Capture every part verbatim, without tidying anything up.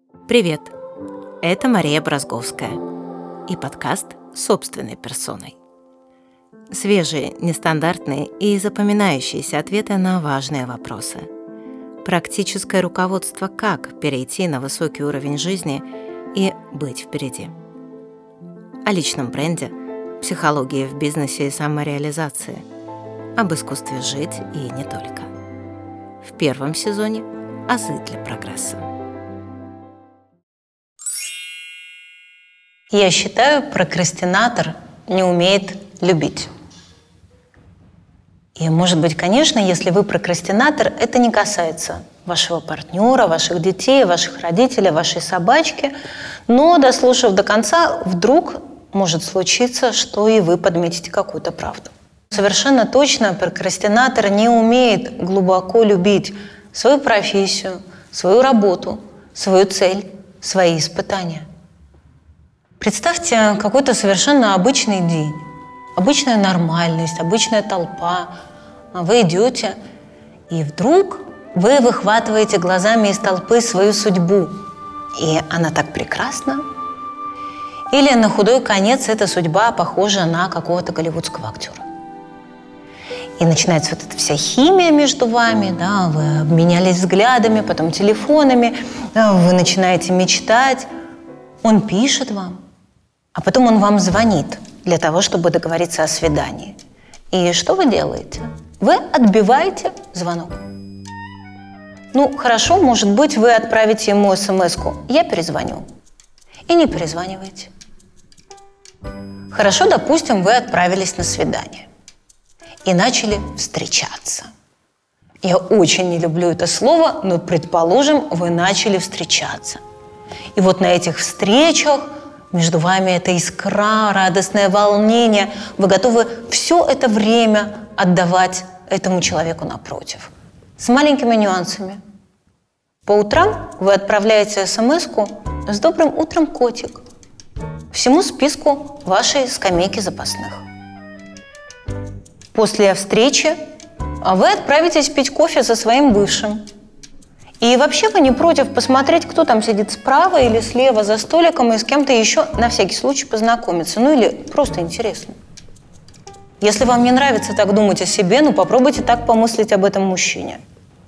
Привет! Это Мария Бразговская и подкаст «Собственной персоной». Свежие, нестандартные и запоминающиеся ответы на важные вопросы. Практическое руководство, как перейти на высокий уровень жизни и быть впереди. О личном бренде, психологии в бизнесе и самореализации. Об искусстве жить и не только. В первом сезоне «Азы для прогресса». Я считаю, прокрастинатор не умеет любить. И, может быть, конечно, если вы прокрастинатор, это не касается вашего партнера, ваших детей, ваших родителей, вашей собачки. Но, дослушав до конца, вдруг может случиться, что и вы подметите какую-то правду. Совершенно точно прокрастинатор не умеет глубоко любить свою профессию, свою работу, свою цель, свои испытания. Представьте какой-то совершенно обычный день, обычная нормальность, обычная толпа. Вы идете, и вдруг вы выхватываете глазами из толпы свою судьбу. И она так прекрасна. Или на худой конец эта судьба похожа на какого-то голливудского актера. И начинается вот эта вся химия между вами, да, вы обменялись взглядами, потом телефонами, вы начинаете мечтать. Он пишет вам. А потом он вам звонит для того, чтобы договориться о свидании. И что вы делаете? Вы отбиваете звонок. Ну, хорошо, может быть, вы отправите ему смс-ку «Я перезвоню». И не перезваниваете. Хорошо, допустим, вы отправились на свидание и начали встречаться. Я очень не люблю это слово, но, предположим, вы начали встречаться. И вот на этих встречах между вами эта искра, радостное волнение. Вы готовы все это время отдавать этому человеку напротив. С маленькими нюансами. По утрам вы отправляете смс-ку с «Добрым утром, котик» всему списку вашей скамейки запасных. После встречи вы отправитесь пить кофе со своим бывшим. И вообще вы не против посмотреть, кто там сидит справа или слева за столиком, и с кем-то еще на всякий случай познакомиться. Ну или просто интересно. Если вам не нравится так думать о себе, ну попробуйте так помыслить об этом мужчине.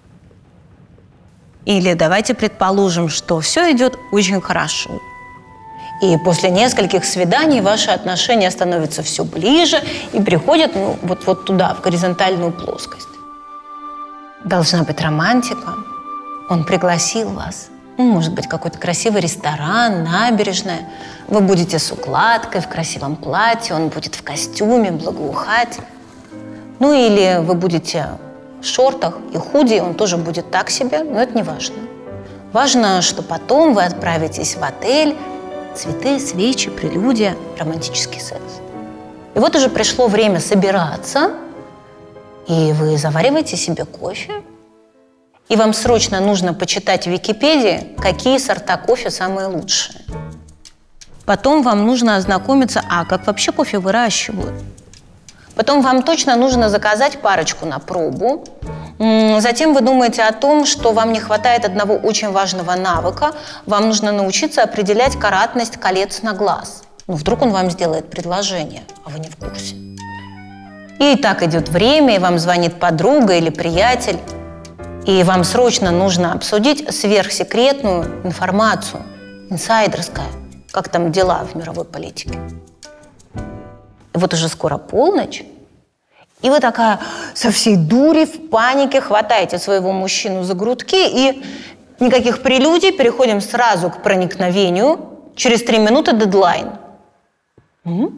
Или давайте предположим, что все идет очень хорошо. И после нескольких свиданий ваши отношения становятся все ближе и переходят ну, вот, вот туда, в горизонтальную плоскость. Должна быть романтика. Он пригласил вас. Ну, может быть, какой-то красивый ресторан, набережная. Вы будете с укладкой, в красивом платье, он будет в костюме, благоухать. Ну, или вы будете в шортах и худи, он тоже будет так себе, но это не важно. Важно, что потом вы отправитесь в отель, цветы, свечи, прелюдия, романтический секс. И вот уже пришло время собираться, и вы завариваете себе кофе, и вам срочно нужно почитать в Википедии, какие сорта кофе самые лучшие. Потом вам нужно ознакомиться, а как вообще кофе выращивают. Потом вам точно нужно заказать парочку на пробу. Затем вы думаете о том, что вам не хватает одного очень важного навыка. Вам нужно научиться определять каратность колец на глаз. Ну, вдруг он вам сделает предложение, а вы не в курсе. И так идет время, и вам звонит подруга или приятель. И вам срочно нужно обсудить сверхсекретную информацию, инсайдерская, как там дела в мировой политике. И вот уже скоро полночь, и вы такая со всей дури, в панике хватаете своего мужчину за грудки, и никаких прелюдий, переходим сразу к проникновению. Через три минуты дедлайн. Угу.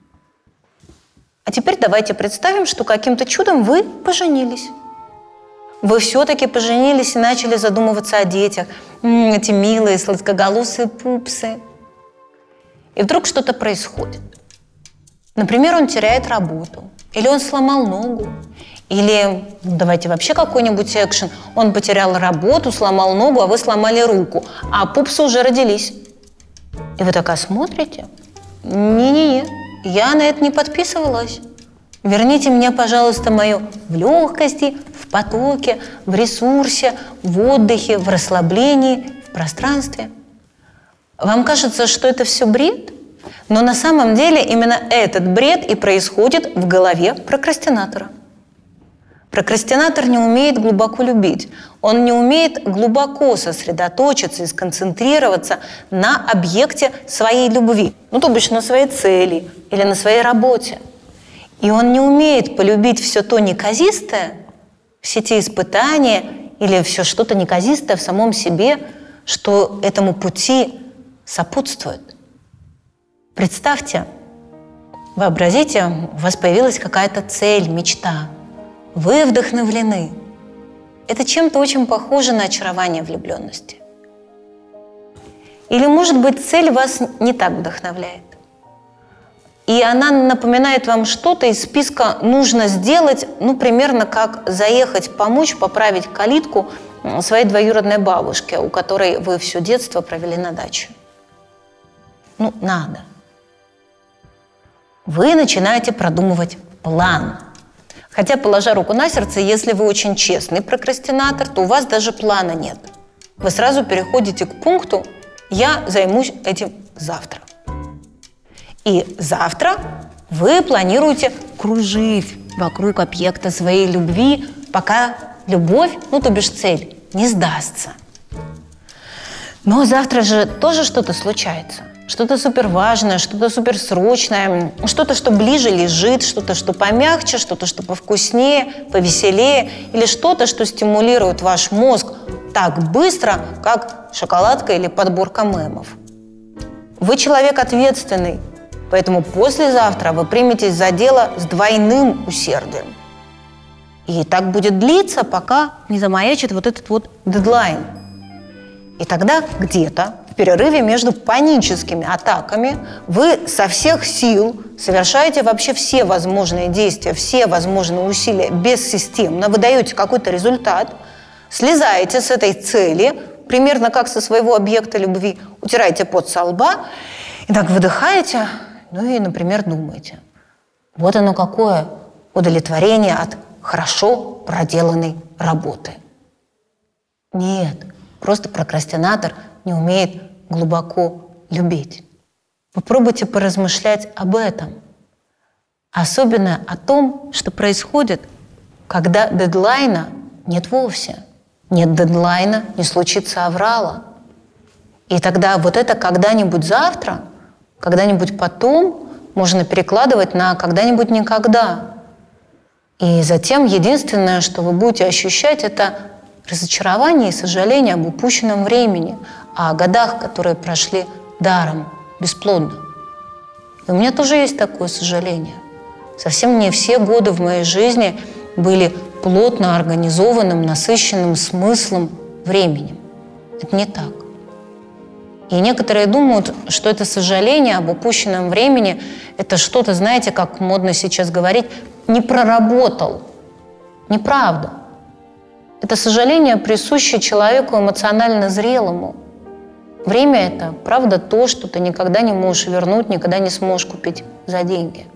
А теперь давайте представим, что каким-то чудом вы поженились. Вы все-таки поженились и начали задумываться о детях. М-м, эти милые, сладкоголосые пупсы. И вдруг что-то происходит. Например, он теряет работу. Или он сломал ногу. Или, давайте вообще какой-нибудь экшен. Он потерял работу, сломал ногу, а вы сломали руку. А пупсы уже родились. И вы такая смотрите. Не-не-не, я на это не подписывалась. Верните мне, пожалуйста, мое в легкости, в потоке, в ресурсе, в отдыхе, в расслаблении, в пространстве. Вам кажется, что это все бред? Но на самом деле именно этот бред и происходит в голове прокрастинатора. Прокрастинатор не умеет глубоко любить. Он не умеет глубоко сосредоточиться и сконцентрироваться на объекте своей любви. Ну, то бишь на своей цели или на своей работе. И он не умеет полюбить все то неказистое, все те испытания или все что-то неказистое в самом себе, что этому пути сопутствует. Представьте, вообразите, у вас появилась какая-то цель, мечта. Вы вдохновлены. Это чем-то очень похоже на очарование влюбленности. Или, может быть, цель вас не так вдохновляет. И она напоминает вам что-то из списка «нужно сделать», ну, примерно как заехать, помочь, поправить калитку своей двоюродной бабушке, у которой вы все детство провели на даче. Ну, надо. Вы начинаете продумывать план. Хотя, положа руку на сердце, если вы очень честный прокрастинатор, то у вас даже плана нет. Вы сразу переходите к пункту «я займусь этим завтра». И завтра вы планируете кружить вокруг объекта своей любви, пока любовь, ну то бишь цель, не сдастся. Но завтра же тоже что-то случается. Что-то суперважное, что-то суперсрочное, что-то, что ближе лежит, что-то, что помягче, что-то, что повкуснее, повеселее, или что-то, что стимулирует ваш мозг так быстро, как шоколадка или подборка мемов. Вы человек ответственный, поэтому послезавтра вы приметесь за дело с двойным усердием. И так будет длиться, пока не замаячит вот этот вот дедлайн. И тогда где-то в перерыве между паническими атаками вы со всех сил совершаете вообще все возможные действия, все возможные усилия бессистемно, вы даете какой-то результат, слезаете с этой цели, примерно как со своего объекта любви, утираете пот со лба, и так выдыхаете, ну и, например, думаете. Вот оно какое удовлетворение от хорошо проделанной работы. Нет, просто прокрастинатор не умеет глубоко любить. Попробуйте поразмышлять об этом. Особенно о том, что происходит, когда дедлайна нет вовсе. Нет дедлайна, не случится аврала. И тогда вот это когда-нибудь завтра, когда-нибудь потом можно перекладывать на когда-нибудь никогда. И затем единственное, что вы будете ощущать, это разочарование и сожаление об упущенном времени, о годах, которые прошли даром, бесплодно. И у меня тоже есть такое сожаление. Совсем не все годы в моей жизни были плотно организованным, насыщенным смыслом временем. Это не так. И некоторые думают, что это сожаление об упущенном времени, это что-то, знаете, как модно сейчас говорить, не проработал. Неправда. Это сожаление присуще человеку эмоционально зрелому. Время – это, правда, то, что ты никогда не можешь вернуть, никогда не сможешь купить за деньги.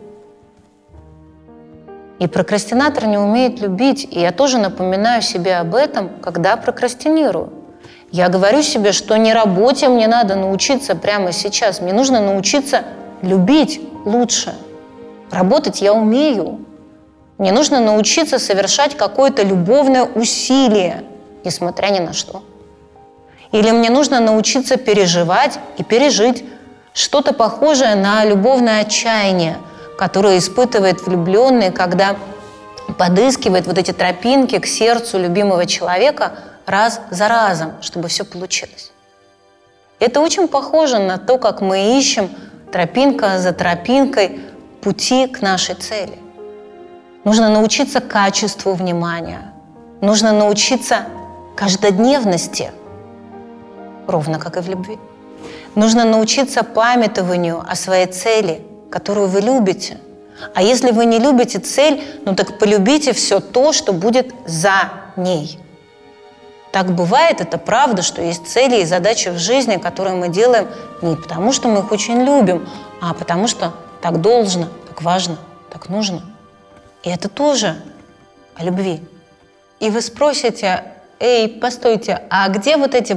И прокрастинатор не умеет любить, и я тоже напоминаю себе об этом, когда прокрастинирую. Я говорю себе, что не работе мне надо научиться прямо сейчас, мне нужно научиться любить лучше. Работать я умею. Мне нужно научиться совершать какое-то любовное усилие, несмотря ни на что. Или мне нужно научиться переживать и пережить что-то похожее на любовное отчаяние, которое испытывает влюбленный, когда подыскивает вот эти тропинки к сердцу любимого человека раз за разом, чтобы все получилось. Это очень похоже на то, как мы ищем тропинка за тропинкой пути к нашей цели. Нужно научиться качеству внимания, нужно научиться каждодневности, ровно как и в любви. Нужно научиться памятованию о своей цели, которую вы любите. А если вы не любите цель, ну так полюбите все то, что будет за ней. Так бывает, это правда, что есть цели и задачи в жизни, которые мы делаем не потому, что мы их очень любим, а потому что так должно, так важно, так нужно. И это тоже о любви. И вы спросите: эй, постойте, а где вот эти вот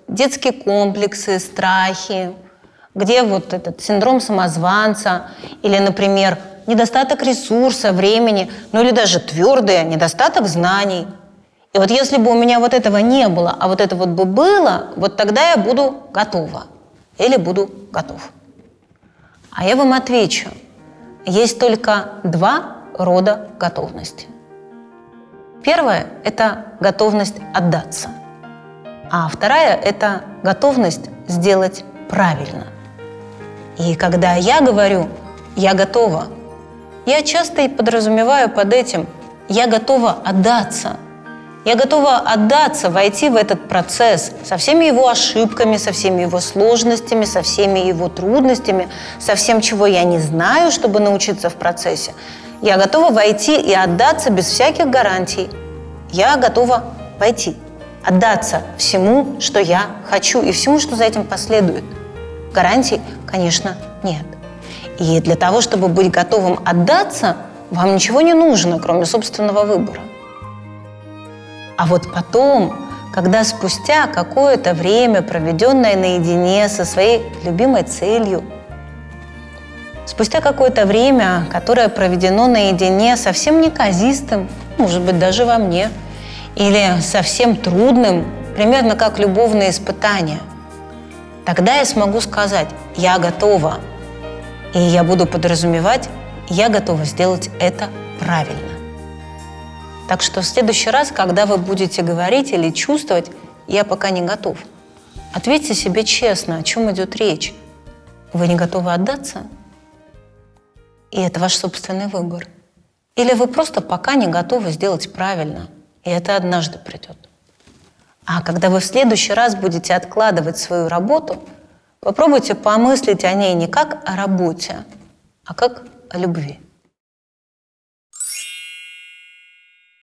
детские комплексы, страхи, где вот этот синдром самозванца или, например, недостаток ресурса, времени, ну или даже твердое, недостаток знаний. И вот если бы у меня вот этого не было, а вот это вот бы было, вот тогда я буду готова или буду готов. А я вам отвечу, есть только два рода готовности. Первая – это готовность отдаться, а вторая – это готовность сделать правильно. И когда я говорю «я готова», я часто и подразумеваю под этим «я готова отдаться». Я готова отдаться, войти в этот процесс со всеми его ошибками, со всеми его сложностями, со всеми его трудностями, со всем, чего я не знаю, чтобы научиться в процессе. Я готова войти и отдаться без всяких гарантий. Я готова войти, отдаться всему, что я хочу, и всему, что за этим последует. Гарантий, конечно, нет. И для того, чтобы быть готовым отдаться, вам ничего не нужно, кроме собственного выбора. А вот потом, когда спустя какое-то время, проведенное наедине со своей любимой целью, спустя какое-то время, которое проведено наедине совсем неказистым, может быть, даже во мне, или совсем трудным, примерно как любовные испытания, тогда я смогу сказать «я готова», и я буду подразумевать «я готова сделать это правильно». Так что в следующий раз, когда вы будете говорить или чувствовать «я пока не готов», ответьте себе честно, о чем идет речь. Вы не готовы отдаться? И это ваш собственный выбор. Или вы просто пока не готовы сделать правильно, и это однажды придет. А когда вы в следующий раз будете откладывать свою работу, попробуйте помыслить о ней не как о работе, а как о любви.